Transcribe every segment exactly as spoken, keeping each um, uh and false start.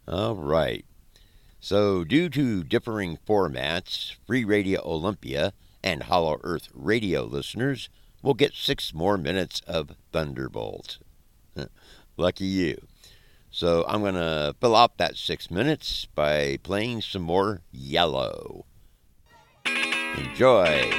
All right. So, due to differing formats, Free Radio Olympia and Hollow Earth Radio listeners will get six more minutes of Thunderbolt. Lucky you. So, I'm going to fill out that six minutes by playing some more Yellow. Enjoy.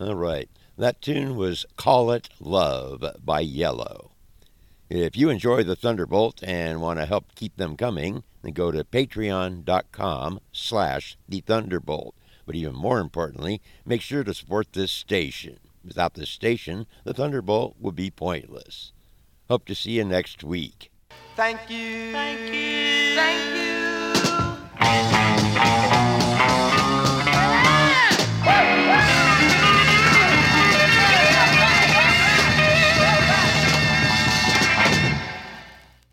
All right. That tune was Call It Love by Yellow. If you enjoy the Thunderbolt and want to help keep them coming, then go to patreon.com slash the Thunderbolt. But even more importantly, make sure to support this station. Without this station, the Thunderbolt would be pointless. Hope to see you next week. Thank you. Thank you. Thank you.